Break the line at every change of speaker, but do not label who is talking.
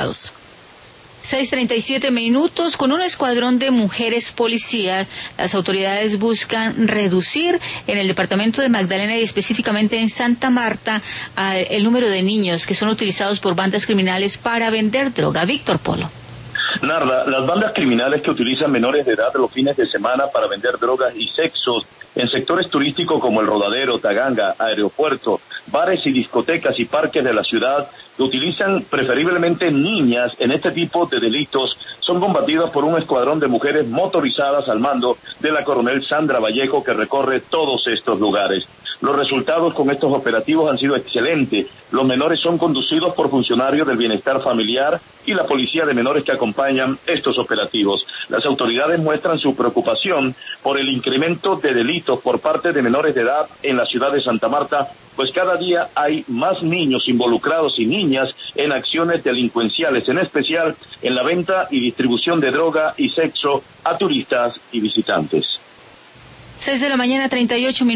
6:37. Con un escuadrón de mujeres policías, las autoridades buscan reducir en el departamento de Magdalena y específicamente en Santa Marta el número de niños que son utilizados por bandas criminales para vender droga. Víctor Polo.
Narda, las bandas criminales que utilizan menores de edad los fines de semana para vender drogas y sexos en sectores turísticos como el Rodadero, Taganga, Aeropuerto, bares y discotecas y parques de la ciudad, que utilizan preferiblemente niñas en este tipo de delitos, son combatidas por un escuadrón de mujeres motorizadas al mando de la coronel Sandra Vallejo, que recorre todos estos lugares. Los resultados con estos operativos han sido excelentes. Los menores son conducidos por funcionarios del bienestar familiar y la policía de menores que acompañan estos operativos. Las autoridades muestran su preocupación por el incremento de delitos por parte de menores de edad en la ciudad de Santa Marta, pues cada día hay más niños involucrados y niñas en acciones delincuenciales, en especial en la venta y distribución de droga y sexo a turistas y visitantes.
6:38.